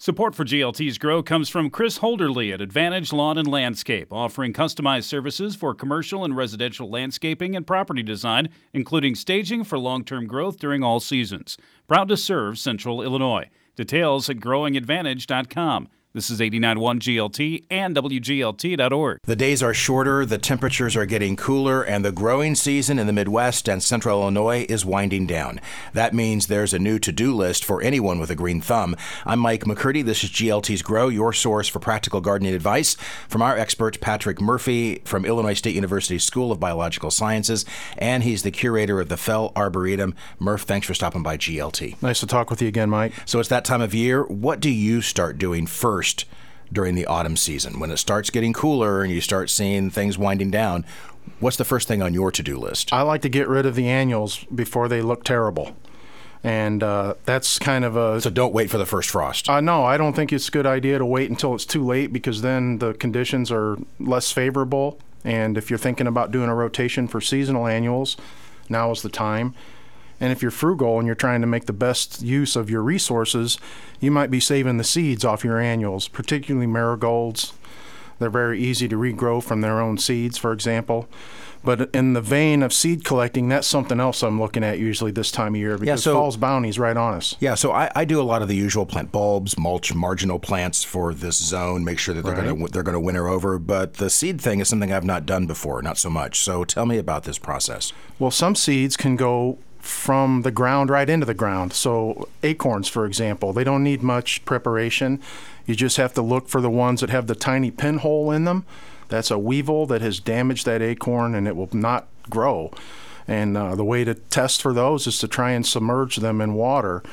Support for GLT's Grow comes from Chris Holderly at Advantage Lawn and Landscape, offering customized services for commercial and residential landscaping and property design, including staging for long-term growth during all seasons. Proud to serve Central Illinois. Details at growingadvantage.com. This is 89.1 GLT and WGLT.org. The days are shorter, the temperatures are getting cooler, and the growing season in the Midwest and Central Illinois is winding down. That means there's a new to-do list for anyone with a green thumb. I'm Mike McCurdy. This is GLT's Grow, your source for practical gardening advice from our expert Patrick Murphy from Illinois State University School of Biological Sciences, and he's the curator of the Fell Arboretum. Murph, thanks for stopping by GLT. Nice to talk with you again, Mike. So it's that time of year. What do you start doing first during the autumn season? When it starts getting cooler and you start seeing things winding down, what's the first thing on your to-do list? I like to get rid of the annuals before they look terrible. And that's kind of a... So don't wait for the first frost. No, I don't think it's a good idea to wait until it's too late, because then the conditions are less favorable. And if you're thinking about doing a rotation for seasonal annuals, now is the time. And if you're frugal and you're trying to make the best use of your resources, you might be saving the seeds off your annuals, particularly marigolds. They're very easy to regrow from their own seeds, for example. But in the vein of seed collecting, that's something else I'm looking at usually this time of year, because fall's bounty's right on us. Yeah, so I do a lot of the usual plant bulbs, mulch marginal plants for this zone, make sure that they're going to winter over. But the seed thing is something I've not done before, not so much. So tell me about this process. Well, some seeds can go from the ground right into the ground. So acorns, for example, they don't need much preparation. You just have to look for the ones that have the tiny pinhole in them. That's a weevil that has damaged that acorn, and it will not grow. And the way to test for those is to try and submerge them in water.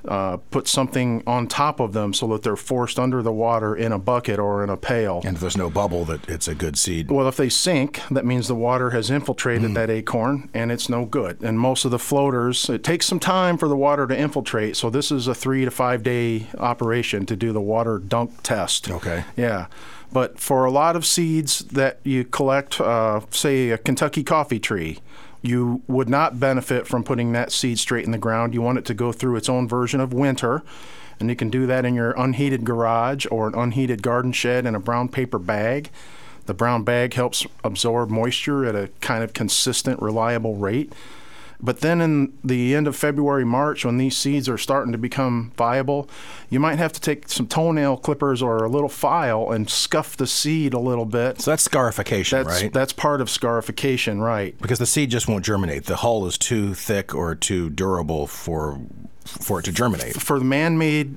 Put something on top of them so that they're forced under the water in a bucket or in a pail. And if there's no bubble, that it's a good seed. Well, if they sink, that means the water has infiltrated that acorn, and it's no good. And most of the floaters, it takes some time for the water to infiltrate, so this is a 3 to 5 day operation to do the water dunk test. Okay. Yeah. But for a lot of seeds that you collect, say a Kentucky coffee tree, you would not benefit from putting that seed straight in the ground. You want it to go through its own version of winter, and you can do that in your unheated garage or an unheated garden shed in a brown paper bag. The brown bag helps absorb moisture at a kind of consistent, reliable rate. But then in the end of February, March, when these seeds are starting to become viable, you might have to take some toenail clippers or a little file and scuff the seed a little bit. So that's scarification, right? That's part of scarification, right. Because the seed just won't germinate. The hull is too thick or too durable for it to germinate. For the man-made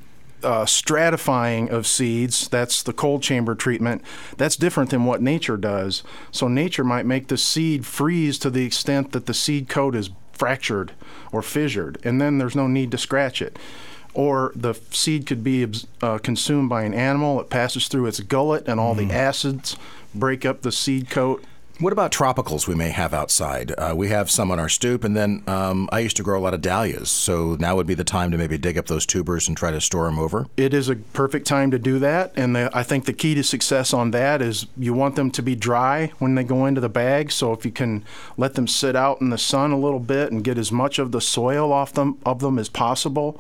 stratifying of seeds, that's the cold chamber treatment, that's different than what nature does. So nature might make the seed freeze to the extent that the seed coat is fractured or fissured, and then there's no need to scratch it. Or the seed could be consumed by an animal. It passes through its gullet, and all the acids break up the seed coat. What about tropicals we may have outside? We have some on our stoop, and then I used to grow a lot of dahlias, so now would be the time to maybe dig up those tubers and try to store them over? It is a perfect time to do that, and I think the key to success on that is you want them to be dry when they go into the bag, so if you can let them sit out in the sun a little bit and get as much of the soil off of them as possible.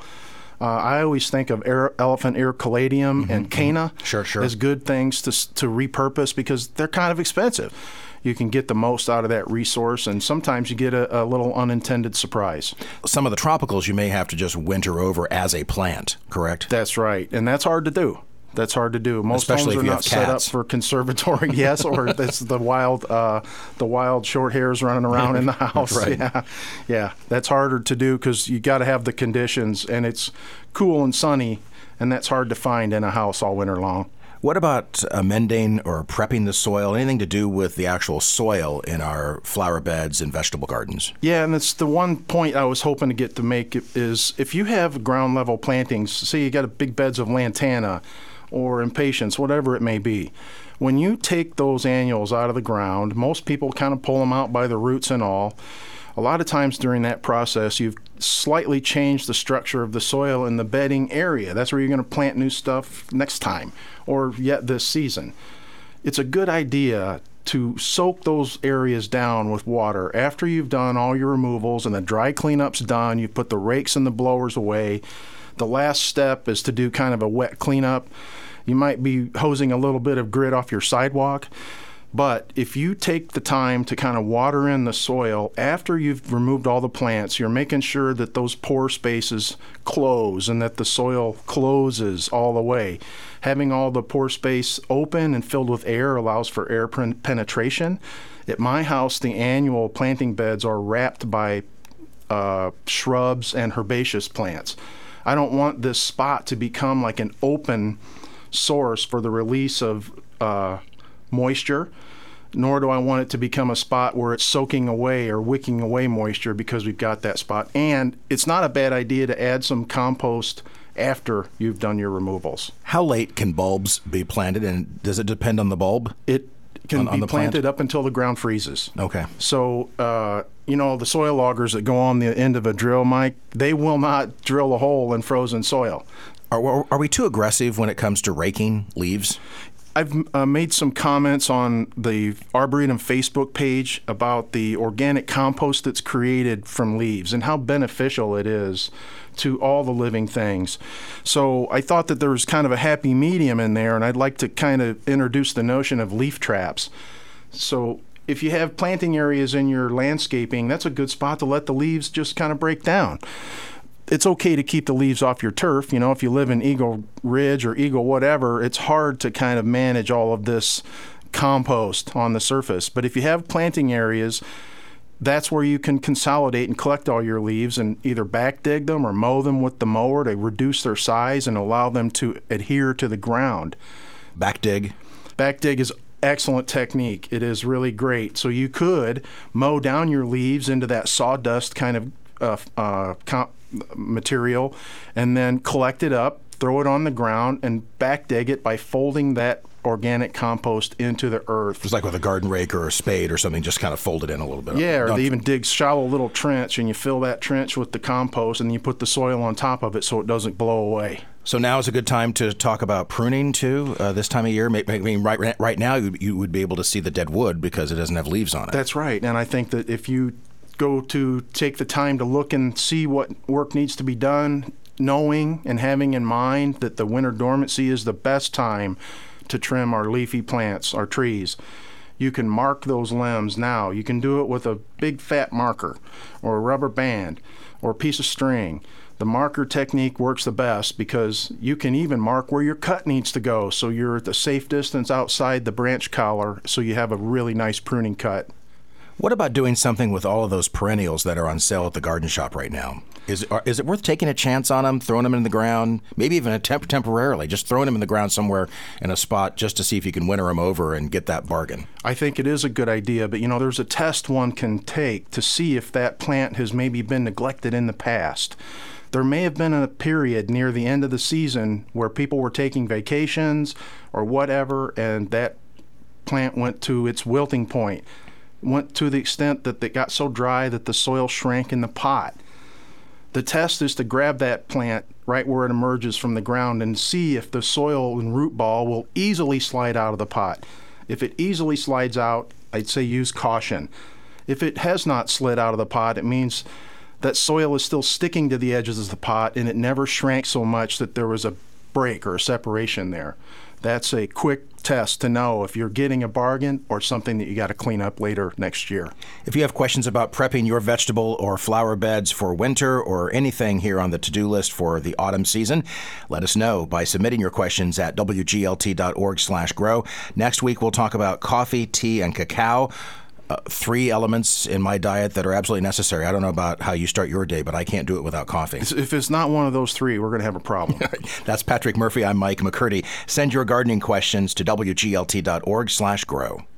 I always think of elephant ear caladium and canna as good things to repurpose, because they're kind of expensive. You can get the most out of that resource, and sometimes you get a little unintended surprise. Some of the tropicals you may have to just winter over as a plant, correct? That's right, and that's hard to do. Most Especially homes are not set up for conservatory, yes, or it's the wild short hairs running around in the house. Right. Yeah, that's harder to do because you got to have the conditions, and it's cool and sunny, and that's hard to find in a house all winter long. What about amending or prepping the soil? Anything to do with the actual soil in our flower beds and vegetable gardens? Yeah, and it's the one point I was hoping to get to make is if you have ground level plantings, say you got big beds of lantana or impatiens, whatever it may be, when you take those annuals out of the ground, most people kind of pull them out by the roots and all. A lot of times during that process, you've slightly changed the structure of the soil in the bedding area. That's where you're going to plant new stuff next time or yet this season. It's a good idea to soak those areas down with water after you've done all your removals and the dry cleanup's done. You've put the rakes and the blowers away. The last step is to do kind of a wet cleanup. You might be hosing a little bit of grit off your sidewalk. But if you take the time to kind of water in the soil after you've removed all the plants, you're making sure that those pore spaces close and that the soil closes all the way. Having all the pore space open and filled with air allows for air penetration. At my house, the annual planting beds are wrapped by shrubs and herbaceous plants. I don't want this spot to become like an open source for the release of moisture, nor do I want it to become a spot where it's soaking away or wicking away moisture because we've got that spot. And it's not a bad idea to add some compost after you've done your removals. How late can bulbs be planted, and does it depend on the bulb? It can be planted up until the ground freezes. Okay. So, the soil augers that go on the end of a drill, Mike, they will not drill a hole in frozen soil. Are we too aggressive when it comes to raking leaves? I've made some comments on the Arboretum Facebook page about the organic compost that's created from leaves and how beneficial it is to all the living things. So I thought that there was kind of a happy medium in there, and I'd like to kind of introduce the notion of leaf traps. So if you have planting areas in your landscaping, that's a good spot to let the leaves just kind of break down. It's okay to keep the leaves off your turf. If you live in Eagle Ridge or Eagle whatever, it's hard to kind of manage all of this compost on the surface. But if you have planting areas, that's where you can consolidate and collect all your leaves and either back dig them or mow them with the mower to reduce their size and allow them to adhere to the ground. Back dig? Back dig is excellent technique. It is really great. So you could mow down your leaves into that sawdust kind of material and then collect it up, throw it on the ground, and back dig it by folding that organic compost into the earth. It's like with a garden rake or a spade or something, just kind of fold it in a little bit. Yeah, or they even dig shallow little trench, and you fill that trench with the compost, and you put the soil on top of it so it doesn't blow away. So now is a good time to talk about pruning, too, this time of year? I mean, right now you would be able to see the dead wood because it doesn't have leaves on it. That's right, and I think that if you go to take the time to look and see what work needs to be done, knowing and having in mind that the winter dormancy is the best time to trim our leafy plants, our trees. You can mark those limbs now. You can do it with a big fat marker or a rubber band or a piece of string. The marker technique works the best because you can even mark where your cut needs to go so you're at the safe distance outside the branch collar so you have a really nice pruning cut. What about doing something with all of those perennials that are on sale at the garden shop right now? Is it worth taking a chance on them, throwing them in the ground, maybe even temporarily, just throwing them in the ground somewhere in a spot just to see if you can winter them over and get that bargain? I think it is a good idea, but there's a test one can take to see if that plant has maybe been neglected in the past. There may have been a period near the end of the season where people were taking vacations or whatever, and that plant went to its wilting point. Went to the extent that it got so dry that the soil shrank in the pot. The test is to grab that plant right where it emerges from the ground and see if the soil and root ball will easily slide out of the pot. If it easily slides out, I'd say use caution. If it has not slid out of the pot, it means that soil is still sticking to the edges of the pot and it never shrank so much that there was a break or a separation there. That's a quick test to know if you're getting a bargain or something that you got to clean up later next year. If you have questions about prepping your vegetable or flower beds for winter or anything here on the to-do list for the autumn season, let us know by submitting your questions at wglt.org/grow. Next week, we'll talk about coffee, tea, and cacao. 3 elements in my diet that are absolutely necessary. I don't know about how you start your day, but I can't do it without coffee. If it's not one of those 3, we're going to have a problem. That's Patrick Murphy. I'm Mike McCurdy. Send your gardening questions to wglt.org/grow.